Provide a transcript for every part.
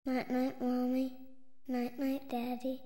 Night night, Mommy. Night night, Daddy.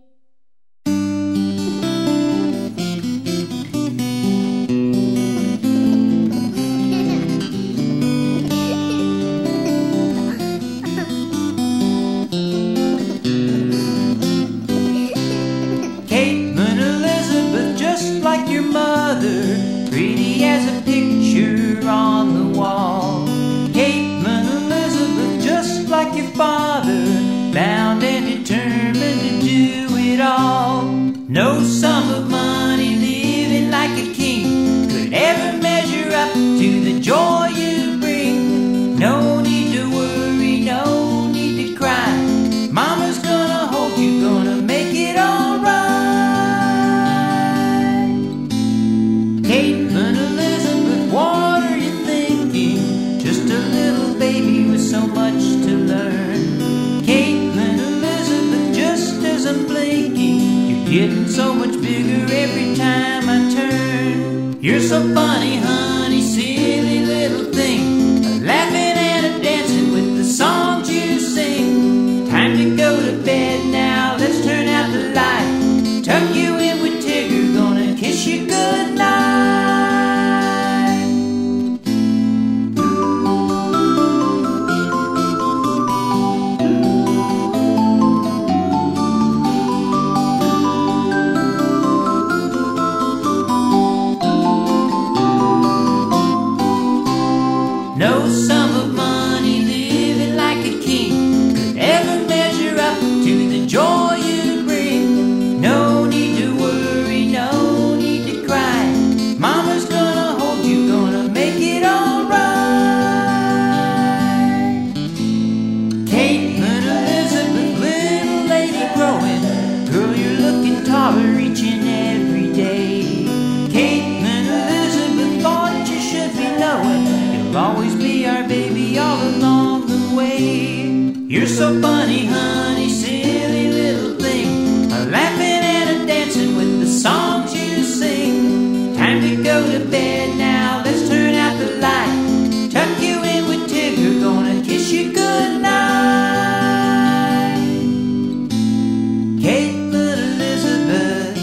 Caitlin Elizabeth, just like your mother, pretty as a picture on the wall. Caitlin Elizabeth, just like your father, bound and determined to do it all. No sum of money living like a king could ever measure up to the joy you bring. No need to worry, no need to cry. Mama's gonna hold you, gonna make it all right. Caitlin Elizabeth, what are you thinking? Just a little baby with so much to learn. Caitlin Elizabeth, just as I'm blinking, you're getting so much bigger every time I turn. You're so funny, honey, silly little thing, laughing and a dancing with the songs you sing. Time to go to bed now, let's turn out the light. Tuck you in with Tigger, gonna kiss you goodnight. No sum of money living like a king could ever measure up to the joy you bring. No need to worry, no need to cry. Mama's gonna hold you, gonna make it all right. Caitlin Elizabeth, little lady growing, girl, you're looking taller each and every day. Caitlin Elizabeth, thought you should be knowing you'll always be our baby all along the way. You're so funny, honey, silly little thing, a laughing and a dancing with the songs you sing. Time to go to bed now, let's turn out the light. Tuck you in with Tigger, gonna kiss you goodnight. Caitlin Elizabeth,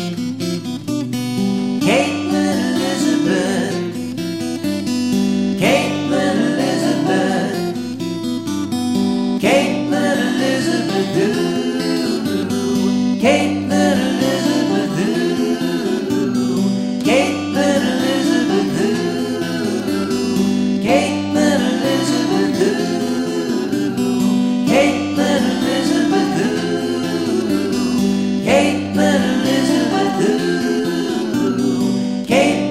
Caitlin Elizabeth, Caitlin Elizabeth, Caitlin Elizabeth, ooh. Caitlin Elizabeth, ooh. Caitlin Elizabeth, ooh. Caitlin Elizabeth, ooh. Caitlin Elizabeth, ooh. Caitlin Elizabeth, ooh. Caitlin